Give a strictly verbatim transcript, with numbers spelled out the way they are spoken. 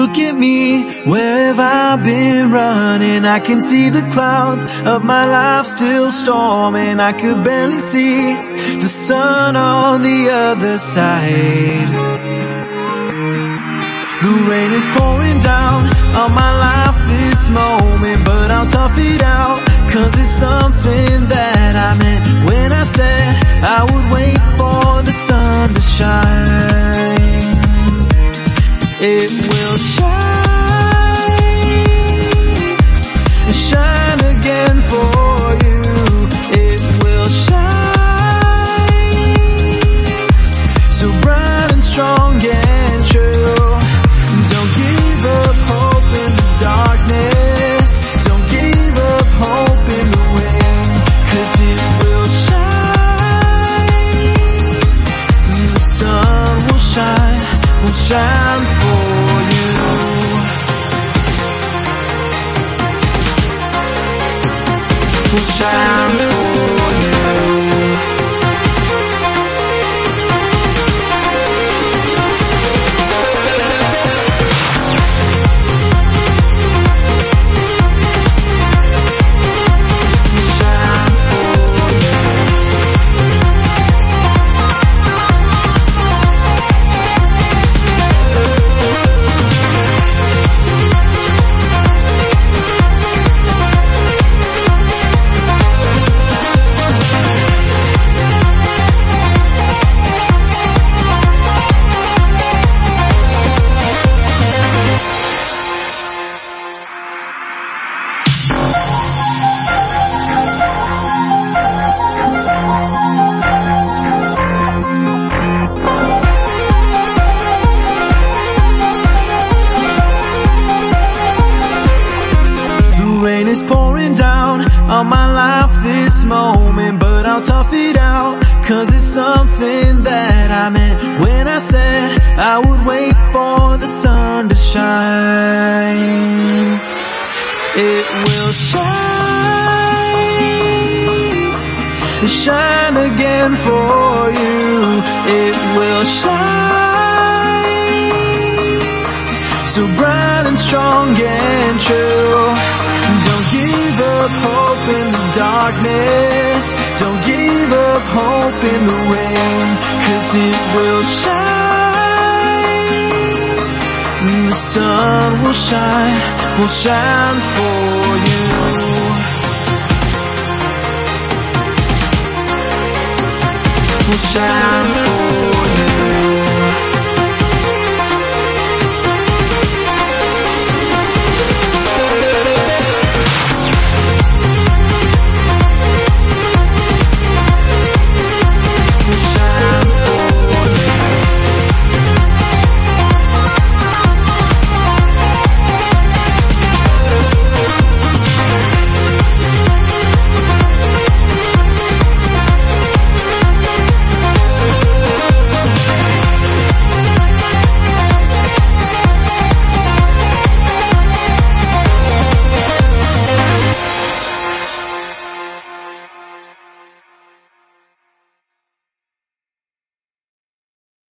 Look at me, where have I been running? I can see the clouds of my life still storming. I could barely see the sun on the other side. The rain is pouring down on my life this moment, but I'll tough it out, cause it's something that I meant when I said I would wait for the sun to shine. It will shine, shine again for you. It will shine, so bright and strong and true. Don't give up hope in the darkness, don't give up hope in the rain, cause it will shine, the sun will shine, will shine for you. Will shine for you. Rain is pouring down on my life this moment, but I'll tough it out, cause it's something that I meant when I said I would wait for the sun to shine. It will shine, shine again for you. It will shine, so bright and strong and true. Don't give up hope in the darkness, don't give up hope in the rain, cause it will shine, the sun will shine, will shine for you. Will shine for you.